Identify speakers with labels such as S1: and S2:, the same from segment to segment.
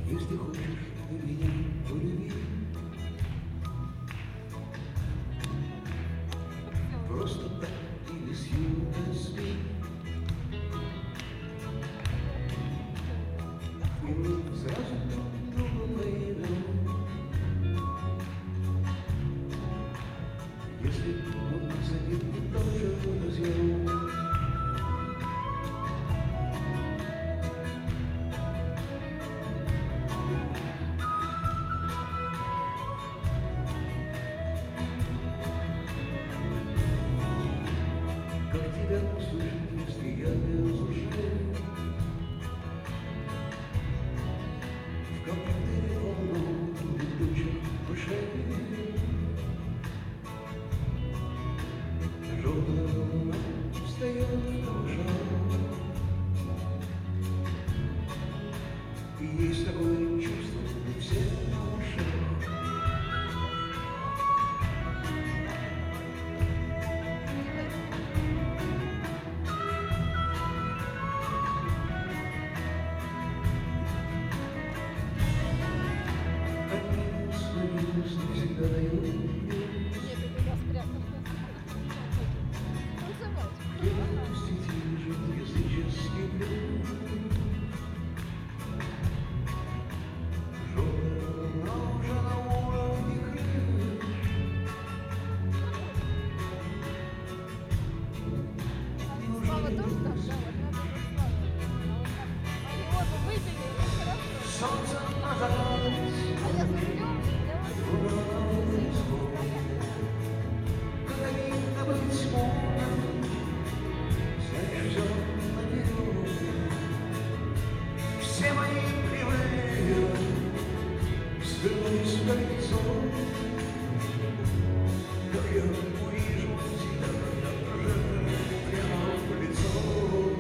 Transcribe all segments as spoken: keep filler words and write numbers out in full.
S1: Если хочешь ты меня полюби, просто так или с юности. И мы сразу друг друга поймем, если он посадит тоже друзьям. Тебя услышать, если я без ушей. В компьютере полно летучих мышей. Желтая волна встает в ушах. И есть такое чувство у всех на ушах. Всегда дают мне.
S2: Нет, это я спрятал.
S1: Пустите жить языческий блюд. Желтая волна уже на уровне крыш.
S2: Слава тоже там, да, вот надо же Слава. Они оба выпили, и хорошо.
S1: Солнце назад.
S2: А я смотрю,
S1: Когда быть можно, знаешь, все наперед. Все мои кривые свернулись в кольцо. Как я увижу тебя, прямо в лицо.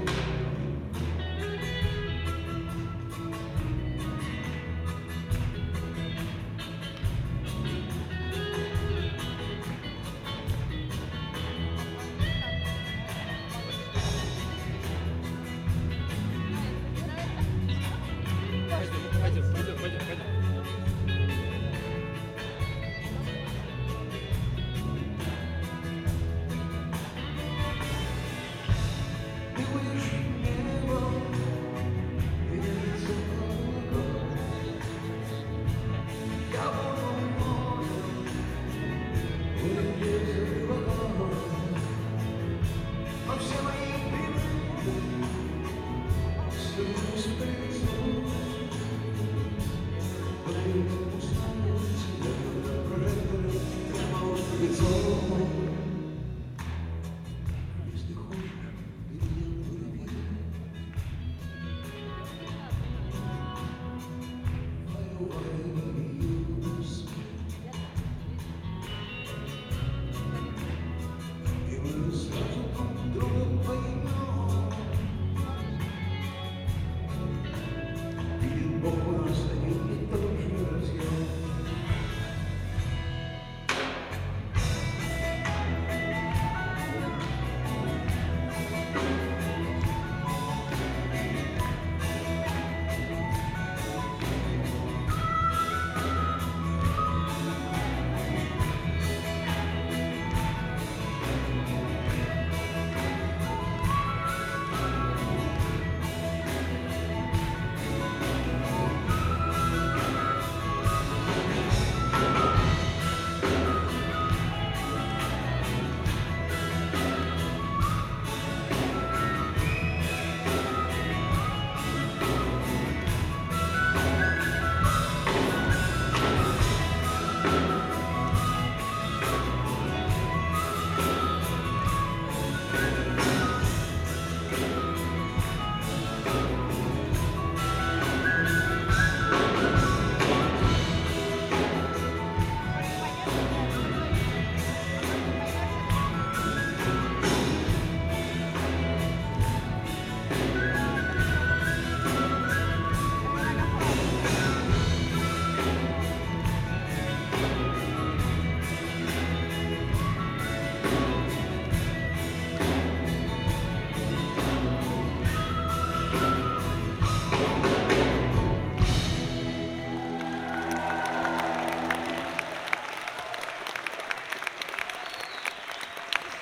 S3: Пойдем, пойдем, пойдем, пойдем.
S1: Ты будешь небом, ты лицо огонь. Я буду морем, будем без глубоко. Но все мои привычки свернулись в кольцо. Потому узнаю тебя, прожектор прямо в лицо. Если хочешь, ты меня полюби. Твою войну